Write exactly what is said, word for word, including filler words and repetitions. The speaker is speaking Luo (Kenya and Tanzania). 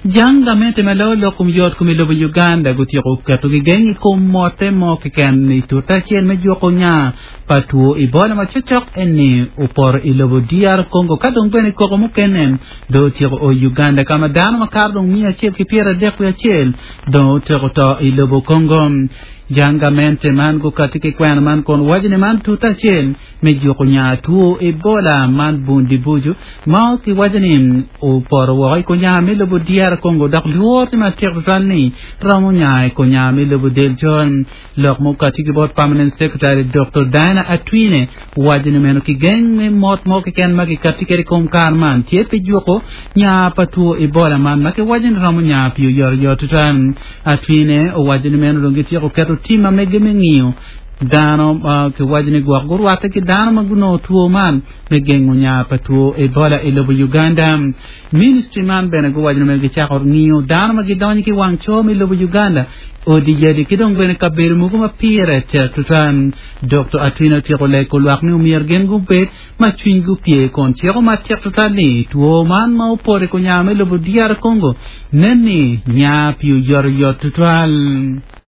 Janga mente malo lo kum yot kum lo Uganda guti ko katu gengi ko mote mo ke kan ni tuta chen me jo ko nya patu ibola ma chechok eni upor ilobo D R Congo kadong bene ko ko mukenen do ti o Uganda kama dan ma kardong mia chep ki pera de ko chel do te ko to ilobo Congo janga mente man go katike kwan man kon wajine man tuta chen me jo ko nya tu ibola man bundi buju ma ki wajine o por wo ko nya me lobo D R Congo dak luot ma tek zanni ramo nya ko nya me lobo del jon lok mo katike bot permanent secretary Doctor Diana Atwine wajine men ki gen me mot mo ke ken ma ki katike kom karman tie pe jo ko nya patu ibola man ma ke wajine ramo nya pi yor yor tutan Atwine o wajine men rongi tie ko kato tima megemengiyo dano uh, ke wajine gwak gurwata ki dano maguno tuo man megengu nya patuo ebola ilobo Uganda ministry man bena go wajine mege chakor ngiyo dano magidonyi ki wangcho ilobo Uganda o di jadi kidong bena kabir mugo mapire te tutan Doctor Atwine tiko le kulwak ni umir gen gumpet ma chwingu pie kon tiko ma tek tutan ni tuo man ma upore ko nya ilobo D R Congo neni nya piu yor yor tutal